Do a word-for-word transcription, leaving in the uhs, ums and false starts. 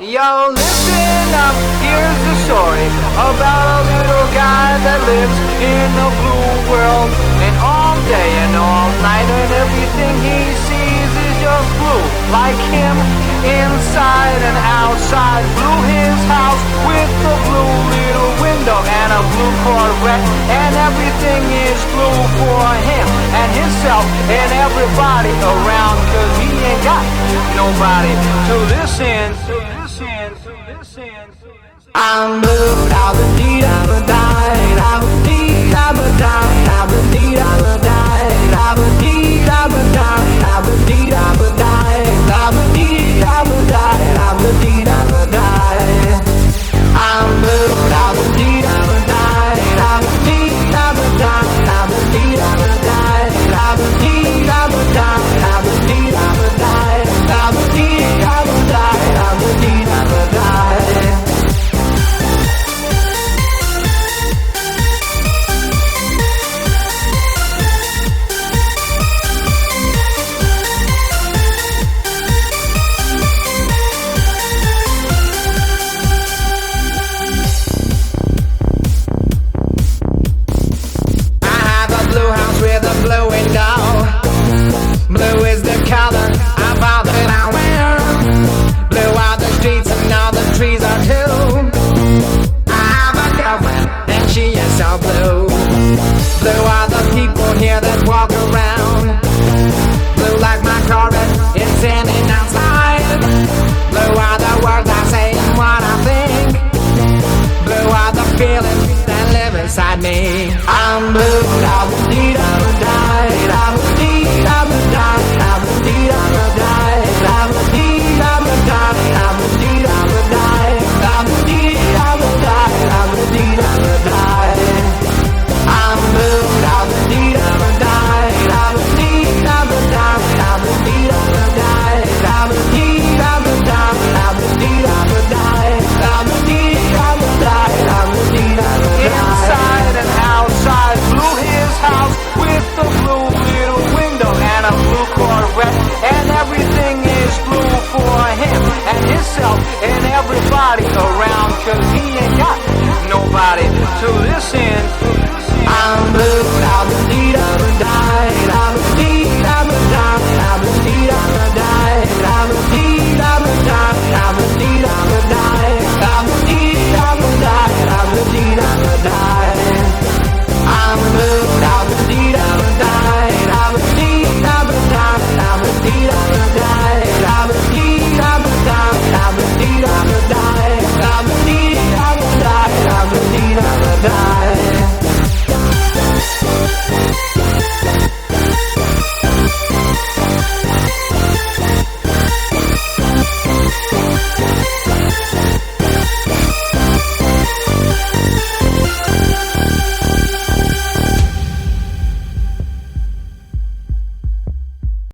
Yo, listen up, here's the story about a little guy that lives in a blue world. And all day and all night and everything he sees is just blue. Like him, inside and outside. Blue his house with a blue little window and a blue Corvette. And everything is blue for him and himself and everybody around. Cause he ain't got nobody to listen to. I'm blue, I've been deed, I've died, I've